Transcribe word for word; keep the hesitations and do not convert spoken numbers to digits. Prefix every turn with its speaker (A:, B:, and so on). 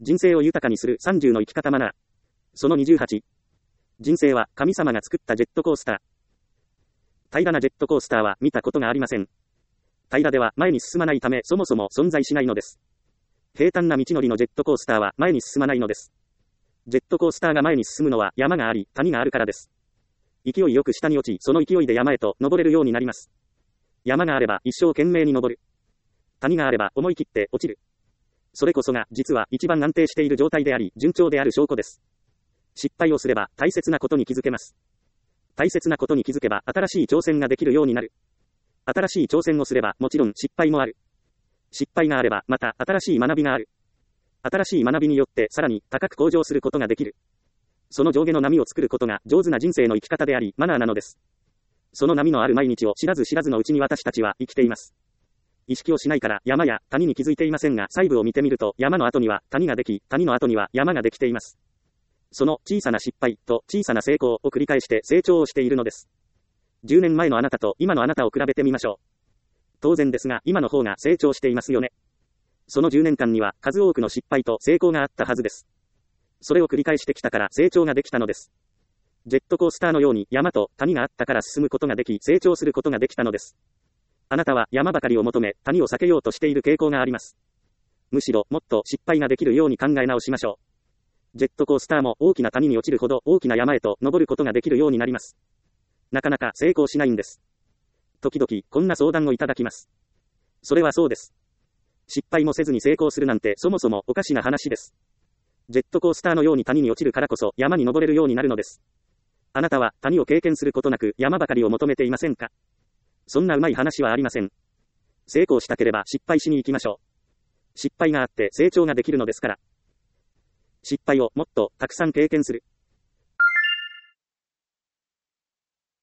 A: 人生を豊かにするさんじゅうの生き方マナー。そのにじゅうはち。人生は神様が作ったジェットコースター。平らなジェットコースターは見たことがありません。平らでは前に進まないためそもそも存在しないのです。平坦な道のりのジェットコースターは前に進まないのです。ジェットコースターが前に進むのは山があり、谷があるからです。勢いよく下に落ち、その勢いで山へと登れるようになります。山があれば一生懸命に登る。谷があれば思い切って落ちる。それこそが実は一番安定している状態であり、順調である証拠です。失敗をすれば大切なことに気づけます。大切なことに気づけば新しい挑戦ができるようになる。新しい挑戦をすればもちろん失敗もある。失敗があればまた新しい学びがある。新しい学びによってさらに高く向上することができる。その上下の波を作ることが上手な人生の生き方であり、マナーなのです。その波のある毎日を知らず知らずのうちに私たちは生きています。意識をしないから山や谷に気づいていませんが、細部を見てみると山の後には谷ができ、谷の後には山ができています。その小さな失敗と小さな成功を繰り返して成長をしているのです。じゅうねんまえのあなたと今のあなたを比べてみましょう。当然ですが今の方が成長していますよね。そのじゅうねんかんには数多くの失敗と成功があったはずです。それを繰り返してきたから成長ができたのです。ジェットコースターのように山と谷があったから進むことができ、成長することができたのです。あなたは山ばかりを求め、谷を避けようとしている傾向があります。むしろもっと失敗ができるように考え直しましょう。ジェットコースターも大きな谷に落ちるほど大きな山へと登ることができるようになります。なかなか成功しないんです。時々こんな相談をいただきます。それはそうです。失敗もせずに成功するなんてそもそもおかしな話です。ジェットコースターのように谷に落ちるからこそ山に登れるようになるのです。あなたは谷を経験することなく山ばかりを求めていませんか？そんなうまい話はありません。成功したければ失敗しに行きましょう。失敗があって成長ができるのですから。失敗をもっとたくさん経験する。